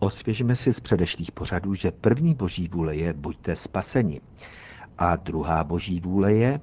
Osvěžme si z předešlých pořadů, že první boží vůle je buďte spaseni a druhá boží vůle je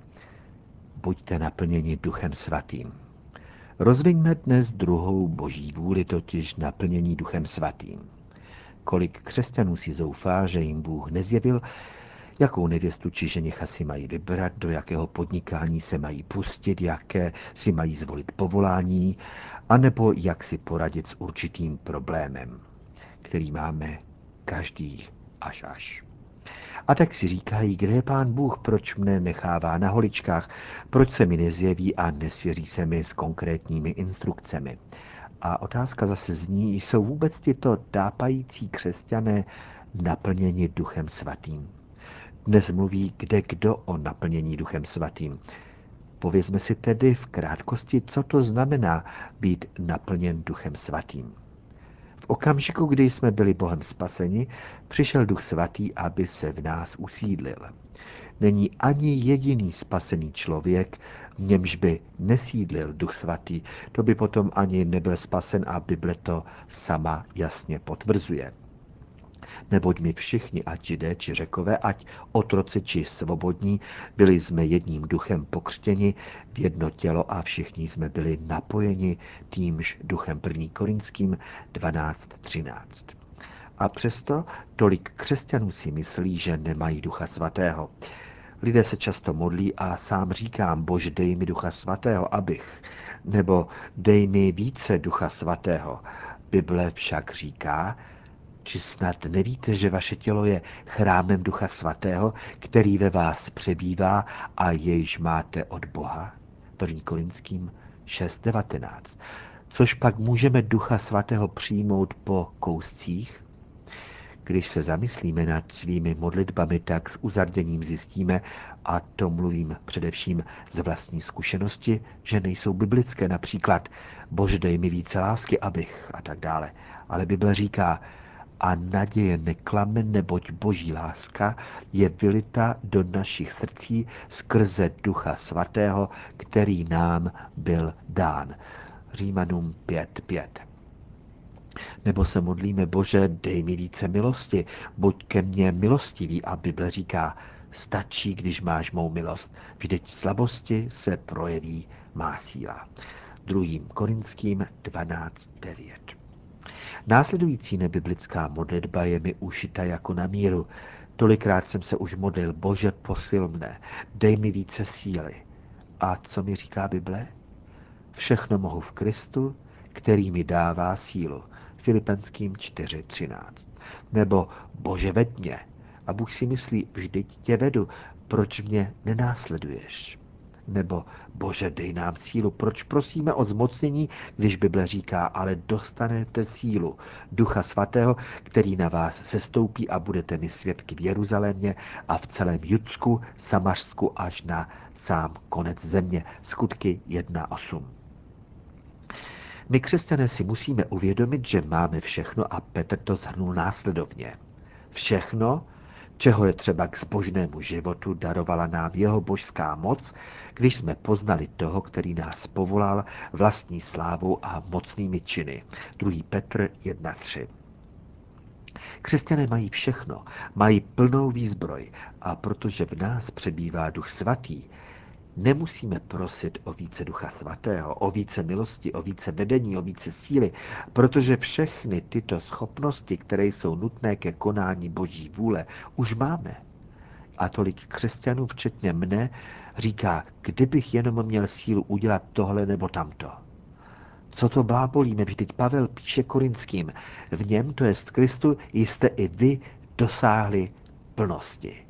buďte naplněni Duchem Svatým. Rozviňme dnes druhou boží vůli, totiž naplnění Duchem Svatým. Kolik křesťanů si zoufá, že jim Bůh nezjevil, jakou nevěstu či ženicha si mají vybrat, do jakého podnikání se mají pustit, jaké si mají zvolit povolání, anebo jak si poradit s určitým problémem, který máme každý až. A tak si říkají, kde je Pán Bůh, proč mne nechává na holičkách, proč se mi nezjeví a nesvěří se mi s konkrétními instrukcemi. A otázka zase zní, jsou vůbec tyto tápající křesťané naplněni Duchem Svatým? Dnes mluví kde kdo o naplnění Duchem Svatým. Povězme si tedy v krátkosti, co to znamená být naplněn Duchem Svatým. V okamžiku, kdy jsme byli Bohem spaseni, přišel Duch Svatý, aby se v nás usídlil. Není ani jediný spasený člověk, v němž by nesídlil Duch Svatý. To by potom ani nebyl spasen a Bible to sama jasně potvrzuje. Neboť my všichni, ať Židé či Řekové, ať otroci či svobodní, byli jsme jedním duchem pokřtěni v jedno tělo a všichni jsme byli napojeni týmž duchem 1. Korinským 12:13. A přesto tolik křesťanů si myslí, že nemají Ducha Svatého. Lidé se často modlí a sám říkám, Bože, dej mi Ducha Svatého, abych, nebo dej mi více Ducha Svatého. Bible však říká, či snad nevíte, že vaše tělo je chrámem Ducha Svatého, který ve vás přebývá a jejž máte od Boha? 1. Korinským 6:19. Což pak můžeme Ducha Svatého přijmout po kouscích? Když se zamyslíme nad svými modlitbami, tak s uzarděním zjistíme, a to mluvím především z vlastní zkušenosti, že nejsou biblické, například Bože, dej mi více lásky, abych a tak dále. Ale Bible říká, a naděje neklame, neboť boží láska je vylita do našich srdcí skrze Ducha Svatého, který nám byl dán. Římanům 5:5. Nebo se modlíme, Bože, dej mi více milosti, buď ke mně milostivý, a Bible říká, stačí, když máš mou milost, vždyť v slabosti se projeví má síla. 2. Korinským 12:9. Následující nebiblická modlitba je mi ušita jako na míru. Tolikrát jsem se už modlil, Bože, posil mne, dej mi více síly. A co mi říká Bible? Všechno mohu v Kristu, který mi dává sílu. Filipenským 4:13. Nebo Bože, ved mě. A Bůh si myslí, vždyť tě vedu, proč mě nenásleduješ? Nebo Bože, dej nám sílu. Proč prosíme o zmocnění, když Bible říká, ale dostanete sílu Ducha Svatého, který na vás sestoupí a budete mi svědky v Jeruzalémě a v celém Judsku, Samařsku až na sám konec země. Skutky 1:8. My křesťané si musíme uvědomit, že máme všechno a Petr to shrnul následovně. Všechno, čeho je třeba k zbožnému životu, darovala nám jeho božská moc, když jsme poznali toho, který nás povolal vlastní slávou a mocnými činy. 2. Petr 1:3. Křesťané mají všechno, mají plnou výzbroj a protože v nás přebývá Duch Svatý, nemusíme prosit o více Ducha Svatého, o více milosti, o více vedení, o více síly, protože všechny tyto schopnosti, které jsou nutné ke konání Boží vůle, už máme. A tolik křesťanů, včetně mne, říká, kdybych jenom měl sílu udělat tohle nebo tamto. Co to blábolíme, vždyť Pavel píše Korinským, v něm, to jest Kristu, jste i vy dosáhli plnosti.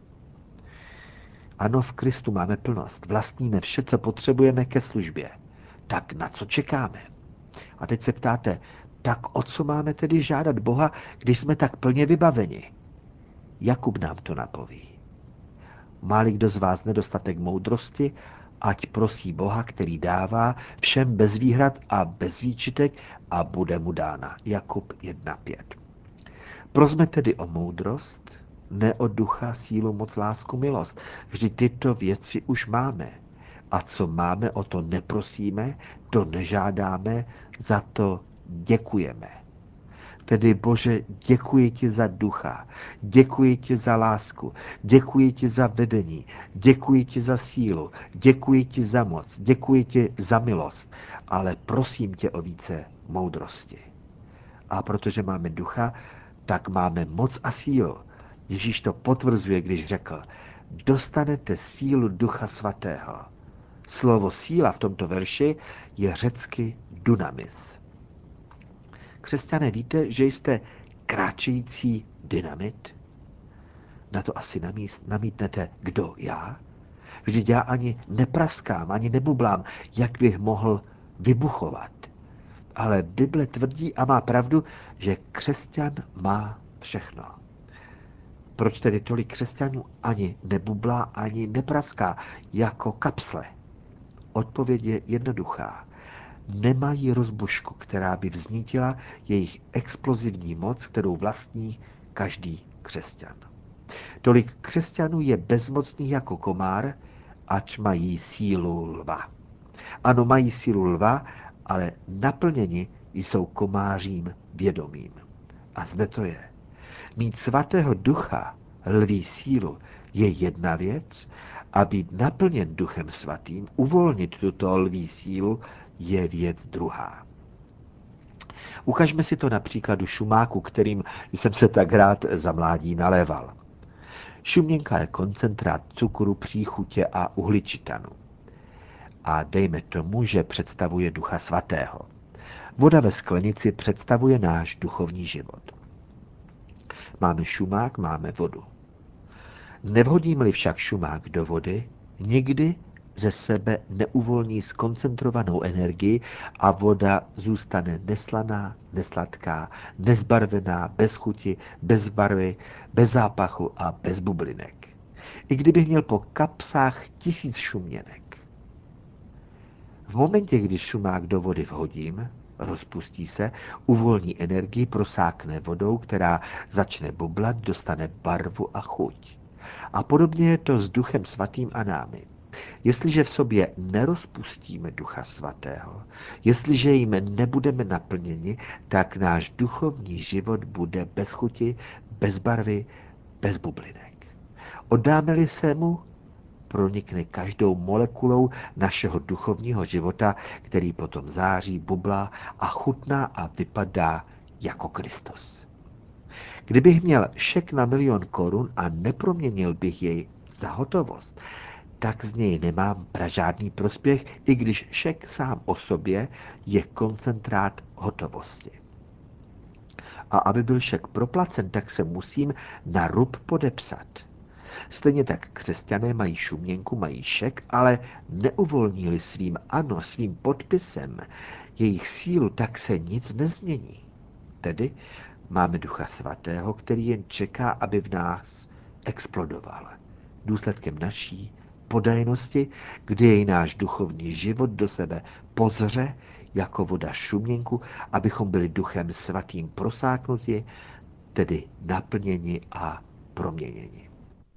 Ano, v Kristu máme plnost. Vlastníme vše, co potřebujeme ke službě. Tak na co čekáme? A teď se ptáte, tak o co máme tedy žádat Boha, když jsme tak plně vybaveni? Jakub nám to napoví. Má-li kdo z vás nedostatek moudrosti, ať prosí Boha, který dává všem bez výhrad a bez výčitek a bude mu dána. Jakub 1:5. Prosme tedy o moudrost, ne o ducha, sílu, moc, lásku, milost. Vždyť tyto věci už máme. A co máme, o to neprosíme, to nežádáme, za to děkujeme. Tedy Bože, děkuji ti za ducha, děkuji ti za lásku, děkuji ti za vedení, děkuji ti za sílu, děkuji ti za moc, děkuji ti za milost, ale prosím tě o více moudrosti. A protože máme ducha, tak máme moc a sílu. Ježíš to potvrzuje, když řekl, dostanete sílu Ducha Svatého. Slovo síla v tomto verši je řecky dynamis. Křesťané, víte, že jste kráčející dynamit? Na to asi namítnete, kdo já? Vždyť já ani nepraskám, ani nebublám, jak bych mohl vybuchovat. Ale Bible tvrdí a má pravdu, že křesťan má všechno. Proč tedy tolik křesťanů ani nebublá, ani nepraská, jako kapsle? Odpověď je jednoduchá. Nemají rozbušku, která by vznítila jejich explozivní moc, kterou vlastní každý křesťan. Tolik křesťanů je bezmocných jako komár, ač mají sílu lva. Ano, mají sílu lva, ale naplněni jsou komářím vědomím. A zde to je. Mít svatého ducha, lví sílu, je jedna věc a být naplněn duchem svatým, uvolnit tuto lví sílu, je věc druhá. Ukažme si to na příkladu šumáku, kterým jsem se tak rád za mládí naléval. Šuměnka je koncentrát cukru, příchutě a uhličitanu. A dejme tomu, že představuje Ducha Svatého. Voda ve sklenici představuje náš duchovní život. Máme šumák, máme vodu. Nevhodím-li však šumák do vody, nikdy ze sebe neuvolní skoncentrovanou energii a voda zůstane neslaná, nesladká, nezbarvená, bez chuti, bez barvy, bez zápachu a bez bublinek. I kdybych měl po kapsách 1000 šuměnek. V momentě, kdy šumák do vody vhodím, rozpustí se, uvolní energii, prosákne vodou, která začne bublat, dostane barvu a chuť. A podobně je to s Duchem Svatým a námi. Jestliže v sobě nerozpustíme Ducha Svatého, jestliže jim nebudeme naplněni, tak náš duchovní život bude bez chuti, bez barvy, bez bublinek. Oddáme-li se mu, pronikne každou molekulou našeho duchovního života, který potom září, bublá a chutná a vypadá jako Kristus. Kdybych měl šek na 1 000 000 korun a neproměnil bych jej za hotovost, tak z něj nemám žádný prospěch, i když šek sám o sobě je koncentrát hotovosti. A aby byl šek proplacen, tak se musím na rub podepsat. Stejně tak křesťané mají šuměnku, mají šek, ale neuvolnili svým podpisem jejich sílu, tak se nic nezmění. Tedy máme Ducha Svatého, který jen čeká, aby v nás explodoval. Důsledkem naší podajnosti, kdy jej náš duchovní život do sebe pozře jako voda šuměnku, abychom byli Duchem Svatým prosáknuti, tedy naplněni a proměněni.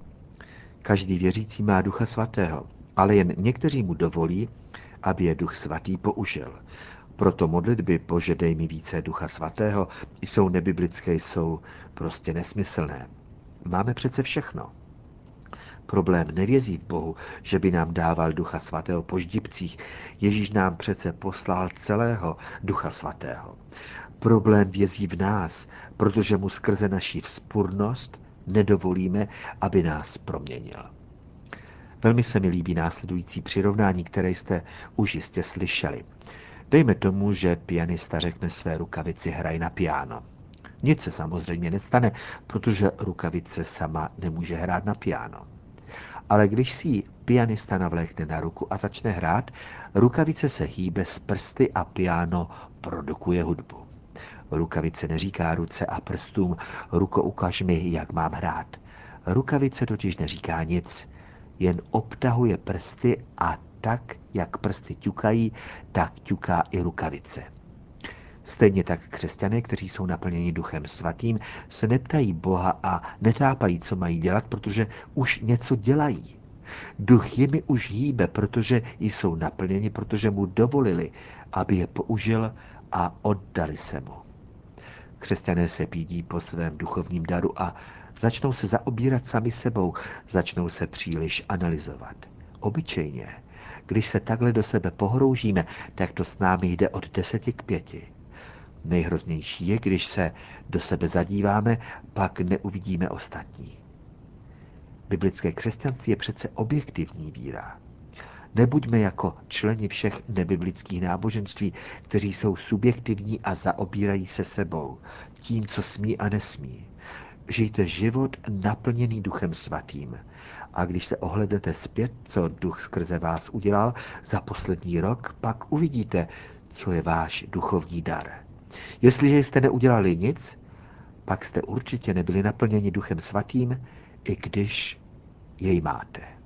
Každý věřící má Ducha Svatého, ale jen někteří mu dovolí, aby je Duch Svatý použil. Proto modlitby Bože dej mi více Ducha Svatého jsou nebiblické, jsou prostě nesmyslné. Máme přece všechno. Problém nevězí v Bohu, že by nám dával Ducha Svatého po ždibcích. Ježíš nám přece poslal celého Ducha Svatého. Problém vězí v nás, protože mu skrze naši vzpurnost nedovolíme, aby nás proměnil. Velmi se mi líbí následující přirovnání, které jste už jistě slyšeli. Dejme tomu, že pianista řekne své rukavici hraj na piano. Nic se samozřejmě nestane, protože rukavice sama nemůže hrát na piano. Ale když si ji pianista navlékne na ruku a začne hrát, rukavice se hýbe z prsty a piano produkuje hudbu. Rukavice neříká ruce a prstům, ruko ukaž mi, jak mám hrát. Rukavice totiž neříká nic, jen obtahuje prsty a tak, jak prsty ťukají, tak ťuká i rukavice. Stejně tak křesťané, kteří jsou naplněni Duchem Svatým, se neptají Boha a netápají, co mají dělat, protože už něco dělají. Duch jimi už hýbe, protože jsou naplněni, protože mu dovolili, aby je použil a oddali se mu. Křesťané se pídí po svém duchovním daru a začnou se zaobírat sami sebou, začnou se příliš analyzovat. Obyčejně, když se takhle do sebe pohroužíme, tak to s námi jde od 10 k 5. Nejhroznější je, když se do sebe zadíváme, pak neuvidíme ostatní. Biblické křesťanství je přece objektivní víra. Nebuďme jako členi všech nebiblických náboženství, kteří jsou subjektivní a zaobírají se sebou, tím, co smí a nesmí. Žijte život naplněný Duchem Svatým. A když se ohlednete zpět, co Duch skrze vás udělal za poslední rok, pak uvidíte, co je váš duchovní dar. Jestliže jste neudělali nic, pak jste určitě nebyli naplněni Duchem Svatým, i když jej máte.